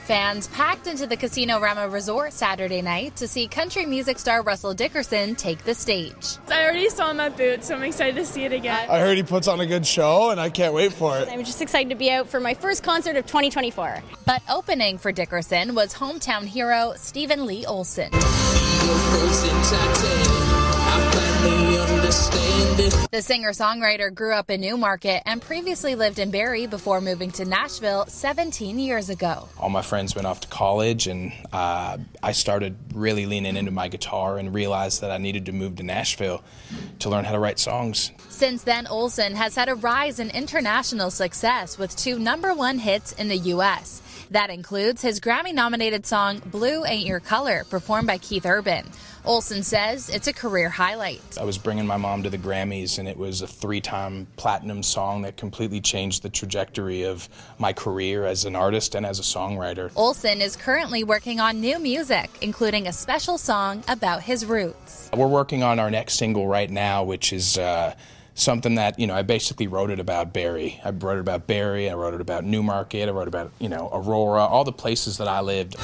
Fans packed into the Casino Rama Resort Saturday night to see country music star Russell Dickerson take the stage. I already saw him at Boots, so I'm excited to see it again. I heard he puts on a good show, and I can't wait for it. I'm just excited to be out for my first concert of 2024. But opening for Dickerson was hometown hero Stephen Lee Olsen. The singer-songwriter grew up in Newmarket and previously lived in Barrie before moving to Nashville 17 years ago. All my friends went off to college, and I started really leaning into my guitar and realized that I needed to move to Nashville to learn how to write songs. Since then, Olsen has had a rise in international success with 2 #1 hits in the U.S. That includes his Grammy-nominated song Blue Ain't Your Color, performed by Keith Urban. Olsen says it's a career highlight. I was bringing my mom to the Grammys, and it was a 3-time platinum song that completely changed the trajectory of my career as an artist and as a songwriter. Olsen is currently working on new music, including a special song about his roots. We're working on our next single right now, which is something that, I basically wrote it about Barrie. I wrote it about Barrie, I wrote it about Newmarket, I wrote about, Aurora, all the places that I lived.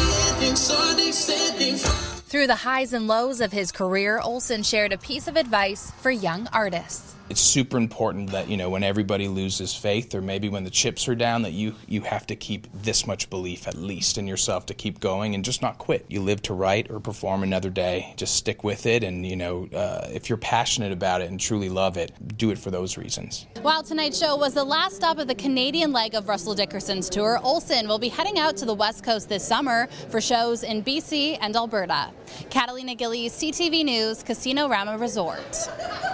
Through the highs and lows of his career, Olsen shared a piece of advice for young artists. It's super important that, when everybody loses faith, or maybe when the chips are down, that you have to keep this much belief at least in yourself to keep going and just not quit. You live to write or perform another day. Just stick with it, and, if you're passionate about it and truly love it, do it for those reasons. While tonight's show was the last stop of the Canadian leg of Russell Dickerson's tour, Olsen will be heading out to the West Coast this summer for shows in BC and Alberta. Catalina Gillies, CTV News, Casino Rama Resort.